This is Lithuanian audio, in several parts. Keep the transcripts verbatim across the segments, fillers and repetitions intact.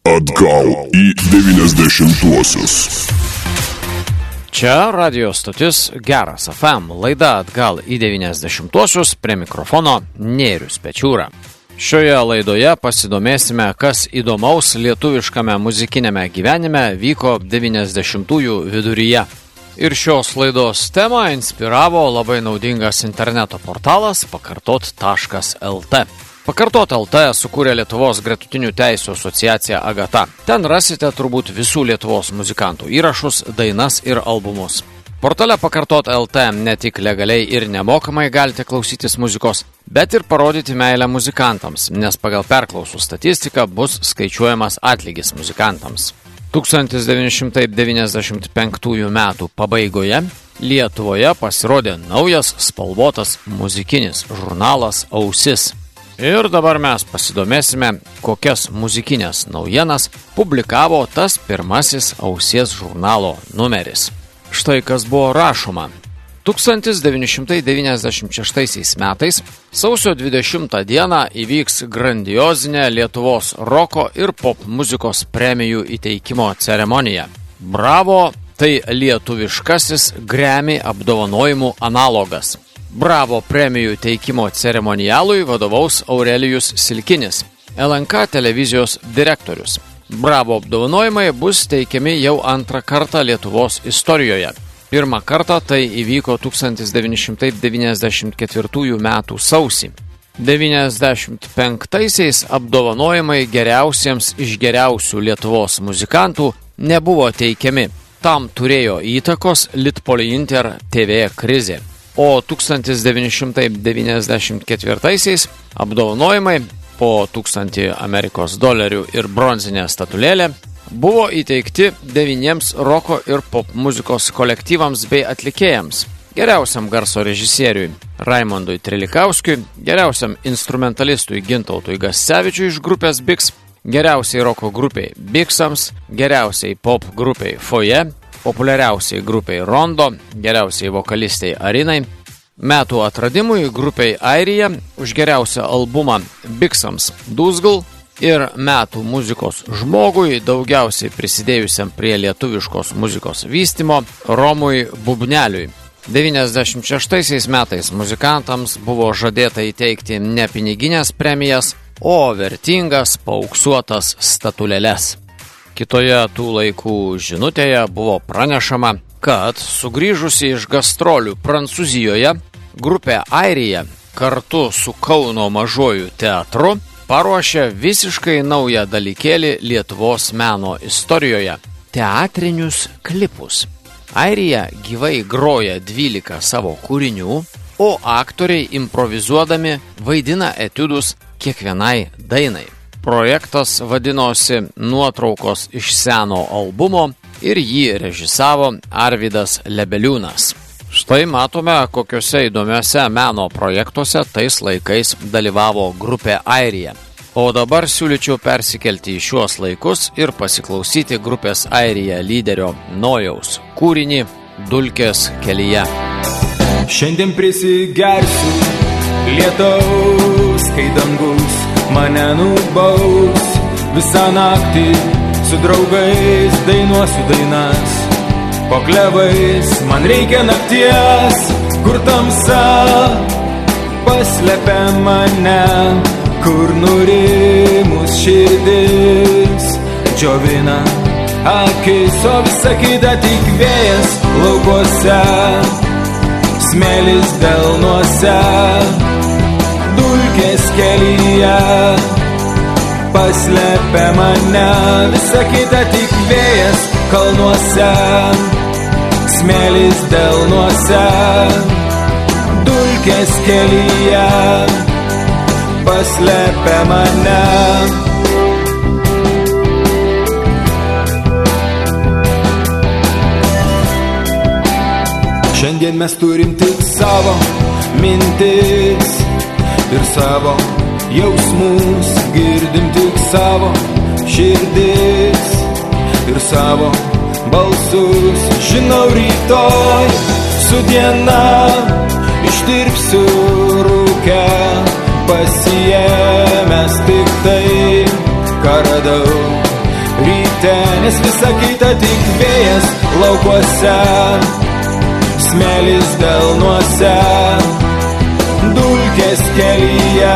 Atgal į devyniasdešimtuosius. Čia radio stotis Geras F M, laida Atgal į devyniasdešimtuosius, prie mikrofono Nėrius Pečiūra. Šioje laidoje pasidomėsime, kas įdomaus lietuviškame muzikinėme gyvenime vyko devyniasdešimtųjų viduryje. Ir šios laidos temą inspiravo labai naudingas interneto portalas pakartot taškas el te. Pakartot taškas el te sukūrė Lietuvos gretutinių teisių asociacija Agata. Ten rasite turbūt visų Lietuvos muzikantų įrašus, dainas ir albumus. Portale Pakartot taškas el te ne tik legaliai ir nemokamai galite klausytis muzikos, bet ir parodyti meilę muzikantams, nes pagal perklausų statistiką bus skaičiuojamas atlygis muzikantams. tūkstantis devyni šimtai devyniasdešimt penktųjų metų pabaigoje Lietuvoje pasirodė naujas spalvotas muzikinis žurnalas Ausis. Ir dabar mes pasidomėsime, kokias muzikinės naujienas publikavo tas pirmasis Ausies žurnalo numeris. Štai kas buvo rašoma. tūkstantis devyni šimtai devyniasdešimt šeštaisiais metais sausio dvidešimtą dieną įvyks grandiozinė Lietuvos roko ir pop muzikos premijų įteikimo ceremonija. Bravo, tai lietuviškasis Grammy apdovanojimų analogas. Bravo premijų teikimo ceremonialui vadovaus Aurelijus Silkinis, el en ka televizijos direktorius. Bravo apdovanojimai bus teikiami jau antrą kartą Lietuvos istorijoje. Pirmą kartą tai įvyko tūkstantis devyni šimtai devyniasdešimt ketvirtųjų metų sausį. devyniasdešimt penktaisiais apdovanojimai geriausiems iš geriausių Lietuvos muzikantų nebuvo teikiami. Tam turėjo įtakos Litpolinter te ve krizė. O tūkstantis devyni šimtai devyniasdešimt ketvirtaisiais apdovanojimai po tūkstantį Amerikos dolerių ir bronzinė statulėlė buvo įteikti devyniems roko ir pop muzikos kolektyvams bei atlikėjams. Geriausiam garso režisieriui Raimondui Trilikauskiui, geriausiam instrumentalistui Gintautui Gascevičiui iš grupės Biks, geriausiai roko grupiai Biksams, geriausiai pop grupiai Foje, populiariausiai grupiai Rondo, geriausiai vokalistiai Arinai, metų atradimui grupiai Airija už geriausią albumą Biksams Dūzgal ir metų muzikos žmogui daugiausiai prisidėjusiam prie lietuviškos muzikos vystymo Romui Bubneliui. devyniasdešimt šeštaisiais metais muzikantams buvo žadėta įteikti ne piniginės premijas, o vertingas paauksuotas statulėles. Kitoje tų laikų žinutėje buvo pranešama, kad sugrįžusi iš gastrolių Prancūzijoje, grupė Airija kartu su Kauno mažuoju teatru paruošė visiškai naują dalykėlį Lietuvos meno istorijoje – teatrinius klipus. Airija gyvai groja dvylika savo kūrinių, o aktoriai improvizuodami vaidina etiudus kiekvienai dainai. Projektas vadinosi Nuotraukos iš seno albumo ir jį režisavo Arvydas Lebeliūnas. Štai matome, kokiuose įdomiuose meno projektuose tais laikais dalyvavo grupė Airija. O dabar siūlyčiau persikelti į šiuos laikus ir pasiklausyti grupės Airija lyderio Nojaus kūrinį Dulkės kelyje. Šiandien prisigersiu lietaus, kai dangus mane nubaus. Visą naktį su draugais dainuosiu dainas. Po klevais man reikia nakties, kur tamsa paslepia mane, kur nurimus širdis džiovina akis, o visa kita tik vėjas laukuose, smėlis delnuose, dulkės kelyje paslepia mane, visa kita tik vėjas kalnuose, smėlis delnuose, dulkės kelyje paslepia mane. Šiandien mes turim tik savo mintis ir savo jausmus, girdim tik savo širdis ir savo balsus. Žinau, rytoj su diena išdirbsiu rūkę, pasiėmęs tik tai, ką radau. neskaitė, nes visa kita tik vėjas laukuose, smėlis delnuose, dulkės kelyje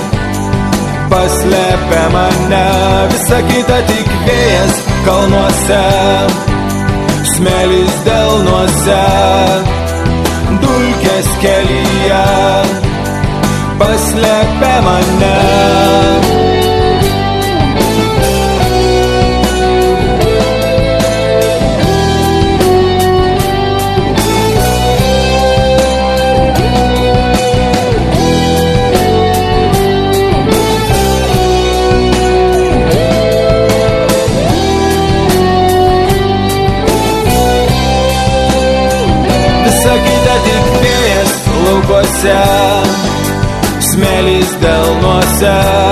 paslėpė mane, visa kita tik vėjas kalnuose, smėlis delnuose, dulkės kelyje paslėpė mane. Smėlis delnuose,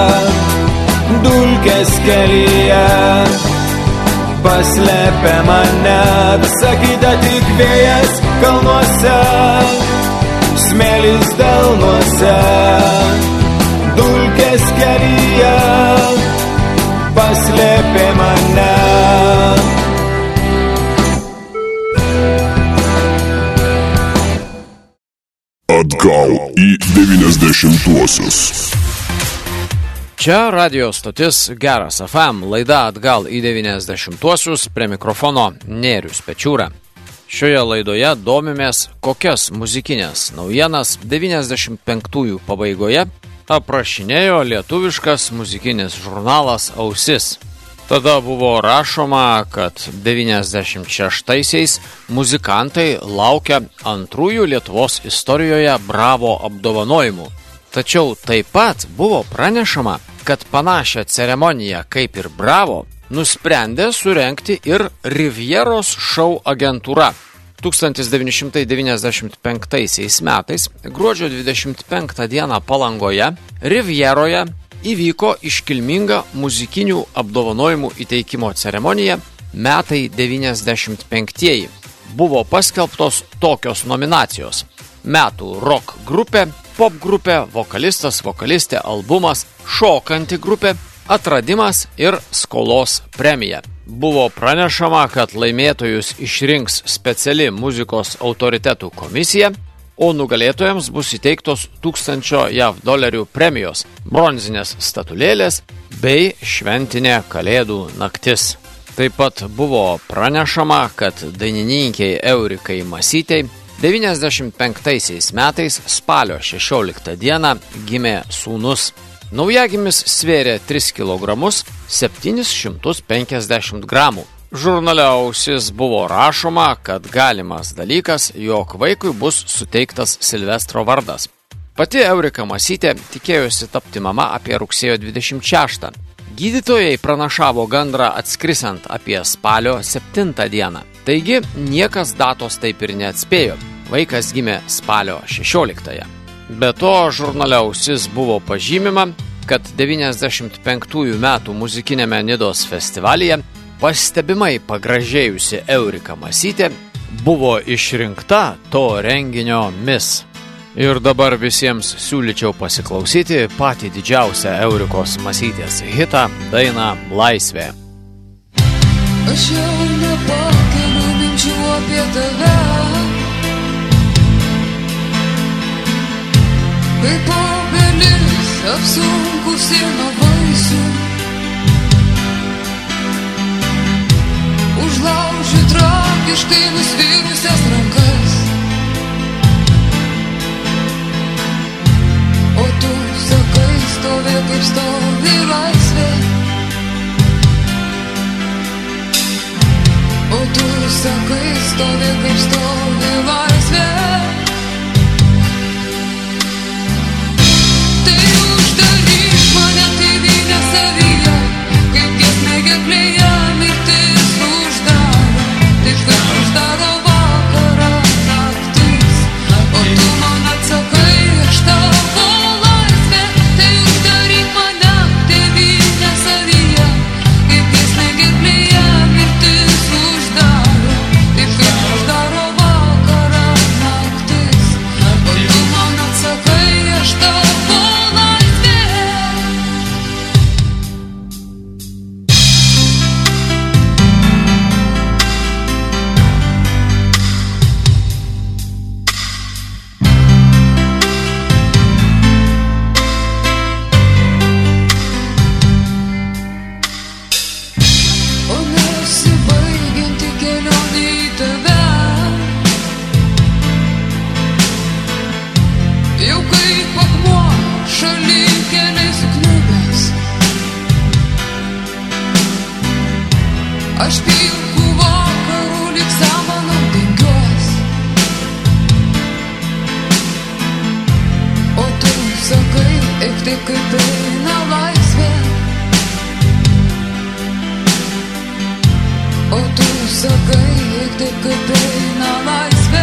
dulkės kelyje paslėpė mane, visa kita tik vėjas kalnuose, smėlis delnuose, dulkės kelyje paslėpė mane. Atgal į devyniasdešimtuosius. Čia radio stotis Geras F M, laida Atgal į devyniasdešimtuosius, prie mikrofono Nėrius Pečiūra. Šioje laidoje domimės, kokias muzikinės naujienas devyniasdešimt penktųjų pabaigoje aprašinėjo lietuviškas muzikinis žurnalas Ausis. Tada buvo rašoma, kad devyniasdešimt šeštaisiais muzikantai laukia antrųjų Lietuvos istorijoje Bravo apdovanojimų. Tačiau taip pat buvo pranešama, kad panašią ceremoniją kaip ir Bravo nusprendė surengti ir Rivjeros šou agentūra. tūkstantis devyni šimtai devyniasdešimt penktaisiais metais, gruodžio dvidešimt penktą dieną Palangoje, Rivjeroje įvyko iškilminga muzikinių apdovanojimų įteikimo ceremonija metai devyniasdešimt penktieji. Buvo paskelbtos tokios nominacijos: metų rock grupė, pop grupė, vokalistas, vokalistė, albumas, šokanti grupė, atradimas ir skolos premija. Buvo pranešama, kad laimėtojus išrinks speciali muzikos autoritetų komisija, o nugalėtojams bus įteiktos tūkstančio jav dolerių premijos, bronzinės statulėlės bei šventinė Kalėdų naktis. Taip pat buvo pranešama, kad dainininkei Eurikai Masytei devyniasdešimt penktaisiais metais spalio šešioliktą dieną gimė sūnus. Naujagimis svėrė tris kilogramus septynis šimtus penkiasdešimt gramų. Žurnale Ausis buvo rašoma, kad galimas dalykas, jog vaikui bus suteiktas Silvestro vardas. Pati Eurika Masytė tikėjosi tapti mama apie rugsėjo dvidešimt šeštą. Gydytojai pranašavo gandrą atskrisiant apie spalio septintą dieną. Taigi niekas datos taip ir neatspėjo. Vaikas gimė spalio šešioliktąją. Be to, žurnale Ausis buvo pažymima, kad devyniasdešimt penktųjų metų muzikinėme Nidos festivalyje pastebimai pagražėjusi Eurika Masytė buvo išrinkta to renginio mis. Ir dabar visiems siūlyčiau pasiklausyti patį didžiausią Eurikos Masytės hitą, dainą Laisvė. Aš jau nepakeliu minčių apie tave, kaip obelis apsunkusi nuo vaisių. Užlaužiu tragiškai nusvirusias rankas, o tu sakai, stovi kaip stovi laisvė. O tu sakai, stovi kaip stovi laisvė. Tai uždaryk mane tėvynę savyje, kaip giesmė gerklėje mirtis uždaro, taip kaip uždaro vakarą naktis. O tu man atsakai, aš tavo laisvė. Tai uždaryk mane tėvynę savyje, kaip giesmė gerklėje mirtis uždaro, taip kaip uždaro vakarą Aš pilkų vakarų lyg samanų dengiuos. O tu sakai, eik taip kaip eina laisvė. O tu sakai, eik taip kaip eina laisvė.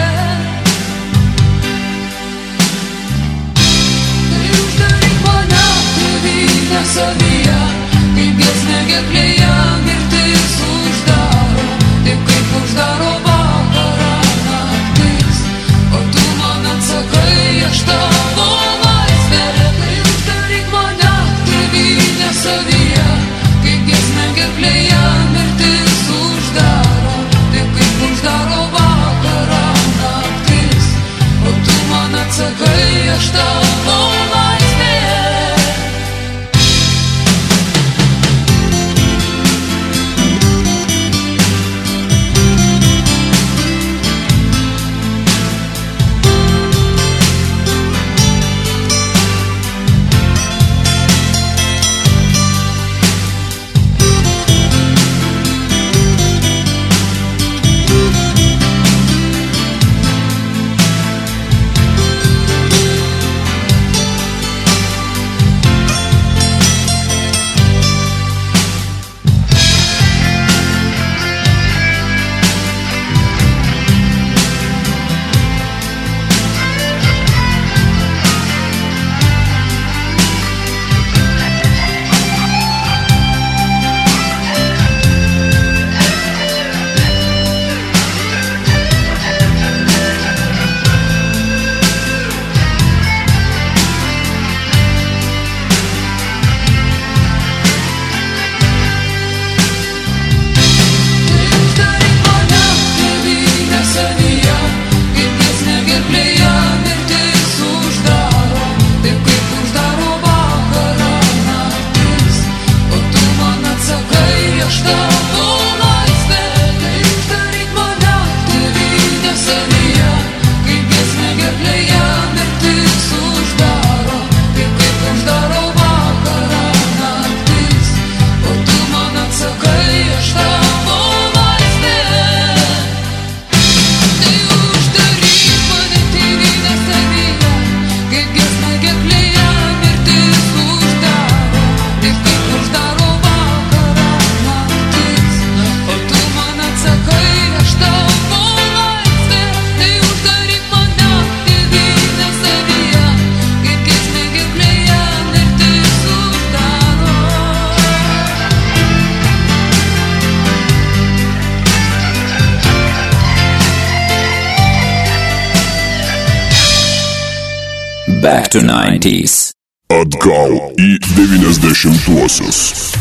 Tai uždaryk mane tėvynę savyje, kaip giesmė gerklėje mirtis uždaro, taip kaip uždaro vakarą naktis. O tu man atsakai, aš tavo laisvė. Tai uždaryk mane tėvynę savyje, kaip giesmė gerklėje mirtis uždaro, taip kaip uždaro vakarą naktis. O tu man atsakai, aš tavo laisvė. Back to nineties. Atgal į devyniasdešimtuosius.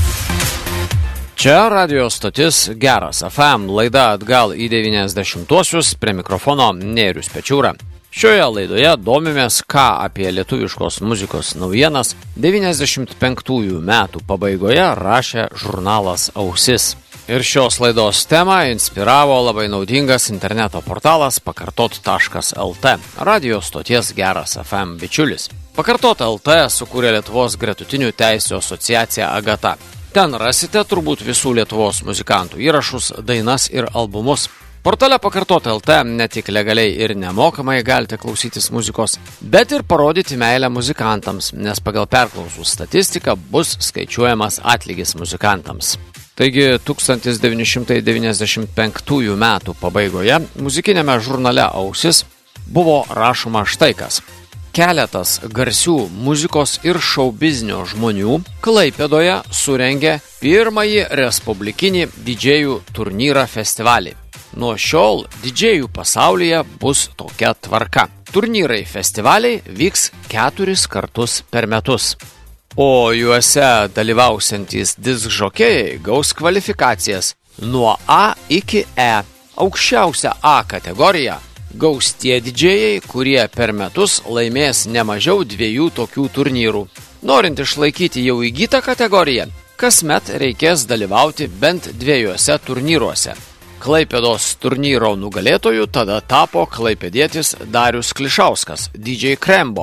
Čia radio stotis Geras F M, laida Atgal į devyniasdešimtuosius, prie mikrofono Nėrius Pečiūra. Šioje laidoje domimės, ką apie lietuviškos muzikos naujienas devyniasdešimt penktųjų metų pabaigoje rašė žurnalas Ausis. Ir šios laidos temą inspiravo labai naudingas interneto portalas pakartot taškas el t, radio stoties Geras F M bičiulis. Pakartot taškas el t sukūrė Lietuvos gretutinių teisių asociacija Agata. Ten rasite turbūt visų Lietuvos muzikantų įrašus, dainas ir albumus. Portale Pakartot taškas el t ne tik legaliai ir nemokamai galite klausytis muzikos, bet ir parodyti meilę muzikantams, nes pagal perklausų statistiką bus skaičiuojamas atlygis muzikantams. Taigi tūkstantis devyni šimtai devyniasdešimt penktųjų metų pabaigoje muzikinėme žurnale Ausis buvo rašoma štai kas. Keletas garsių muzikos ir šaubiznio žmonių Klaipėdoje surengė pirmąjį respublikinį didžėjų turnyrą festivalį. Nuo šiol didžėjų pasaulyje bus tokia tvarka. Turnyrai festivaliai vyks keturis kartus per metus. O juose dalyvausiantys diskžokėjai gaus kvalifikacijas nuo A iki E. Aukščiausią A kategoriją gaus tie didžėjai, kurie per metus laimės ne mažiau dviejų tokių turnyrų. Norint išlaikyti jau įgytą kategoriją, kasmet reikės dalyvauti bent dviejuose turnyruose. Klaipėdos turnyro nugalėtojų tada tapo klaipėdietis Darius Klišauskas, D J Krembo.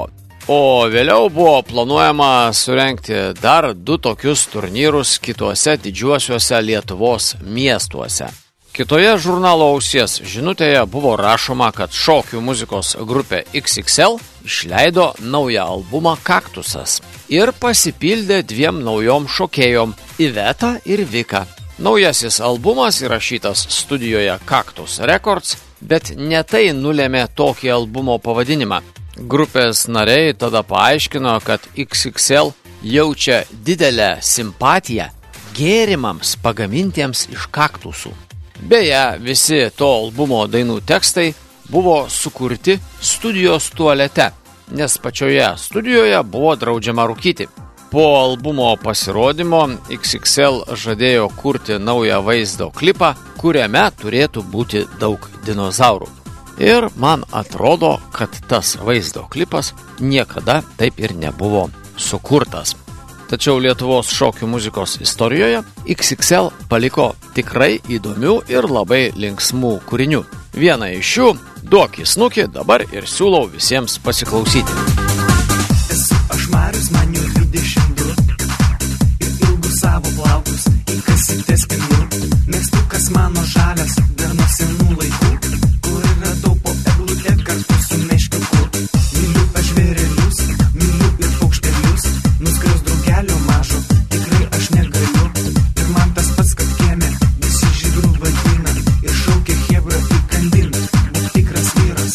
O vėliau buvo planuojama surengti dar du tokius turnyrus kituose didžiuosiuose Lietuvos miestuose. Kitoje žurnalo Ausies žinutėje buvo rašoma, kad šokių muzikos grupė iks iks el išleido naują albumą Kaktusas ir pasipildė dviem naujom šokėjom Iveta ir Vika. Naujasis albumas įrašytas studijoje Kaktus Records, bet ne tai nulėmė tokį albumo pavadinimą. Grupės nariai tada paaiškino, kad iks iks el jaučia didelę simpatiją gėrimams pagamintiems iš kaktusų. Beje, visi to albumo dainų tekstai buvo sukurti studijos tualete, nes pačioje studijoje buvo draudžiama rūkyti. Po albumo pasirodymo iks iks el žadėjo kurti naują vaizdo klipą, kuriame turėtų būti daug dinozaurų. Ir man atrodo, kad tas vaizdo klipas niekada taip ir nebuvo sukurtas. Tačiau Lietuvos šokių muzikos istorijoje iks iks el paliko tikrai įdomių ir labai linksmų kūrinių. Vieną iš jų, Duok į snukį, dabar ir siūlau visiems pasiklausyti. Esu aš Marius, man jau dvidešimt du ir ilgus savo plaukus į kasytės kinu. Mėgstukas mano žalias, dar nuo senų laikų, kur radau po eglutę kartu su meškiuku. Myliu aš vėrelius, myliu ir paukštelius, nuskriaus draugelio mažo, tikrai aš negaliu. Ir man tas pats, kad kieme visi žydrų vadina ir šaukia chebra į kandiną, būk tikras vyras.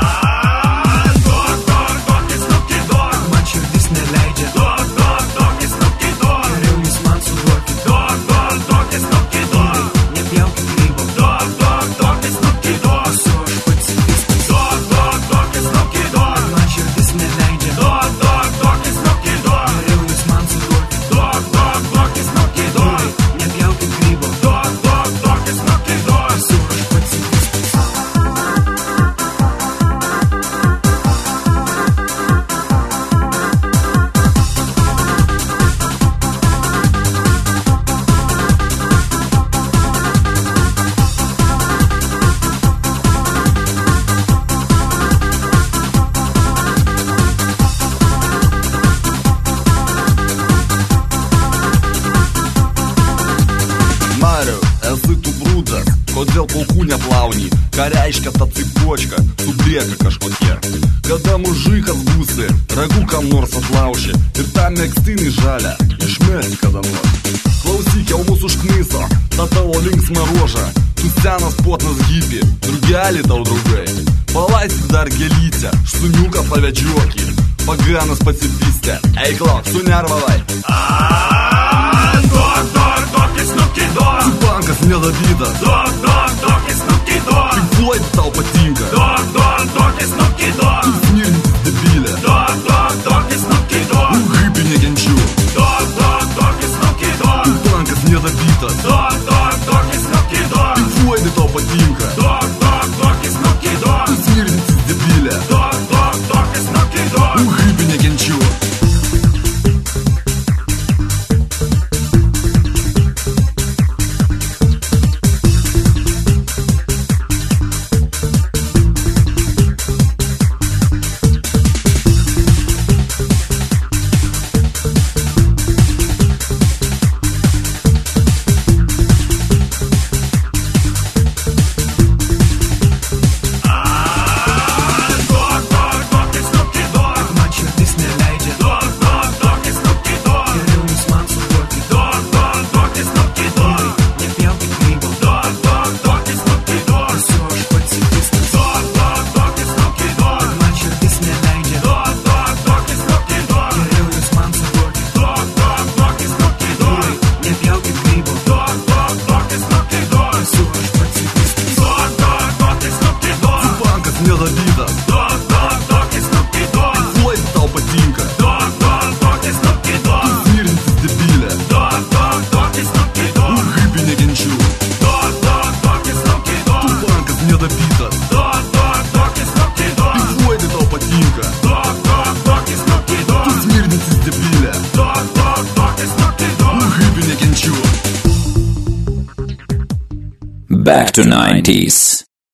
Man širdis neleidžia, geriau jūs man suduokit, nepjaukit grybo, esu aš pacifistas. Man širdis neleidžia, geriau jūs man suduokit, nepjaukit grybo, esu aš pacifistas. Mariau, esi tu brūdas, kodėl plaukų neplauni? Ką reiškia ta cipuočka, sublieka kažkokie? Kada mužikas būsi, ragų kam nors atlauši ir tą megztinį žalę išmesi kada nors. Klausyk, jau mūsų užknyso, ta tavo linksma ruoža, tu senas potnas hipi, drugelį tau draugai. Palaistyk dar gelytę, šuniuką pavedžiuokį, paganas pacifistė, eik lauk, sunervavai. Bankas nedavydas, tik Floyd tau patinka, tu snirintis debilė, hipi nekenčiu, tu bankas nedavydas, tik Floyd tau patinka, tu snirintis debilė, hipi nekenčiu. Back to nineties.